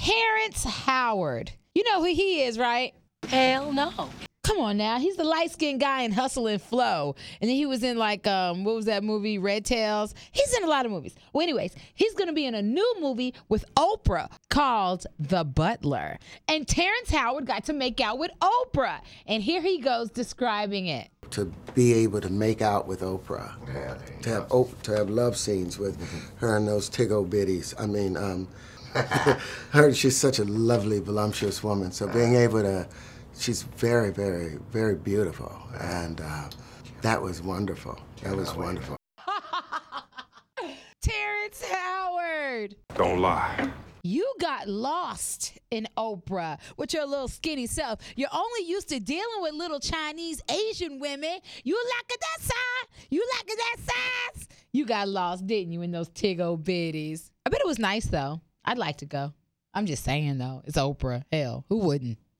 Terrence Howard. You know who he is, right? Hell no. Come on now. He's the light-skinned guy in Hustle and Flow. And then he was in what was that movie, Red Tails? He's in a lot of movies. Well, anyways, he's going to be in a new movie with Oprah called The Butler. And Terrence Howard got to make out with Oprah. And here he goes describing it. To be able to make out with Oprah, to have love scenes with her and those tiggo bitties. I mean, she's such a lovely, voluptuous woman. So being able to, she's very, very, very beautiful. And that was wonderful. That was wonderful. Terrence Howard. Don't lie. You got lost in Oprah with your little skinny self. You're only used to dealing with little Chinese Asian women. You like that size? You like that size? You got lost, didn't you, in those tiggo bitties? I bet it was nice, though. I'd like to go. I'm just saying, though. It's Oprah. Hell, who wouldn't?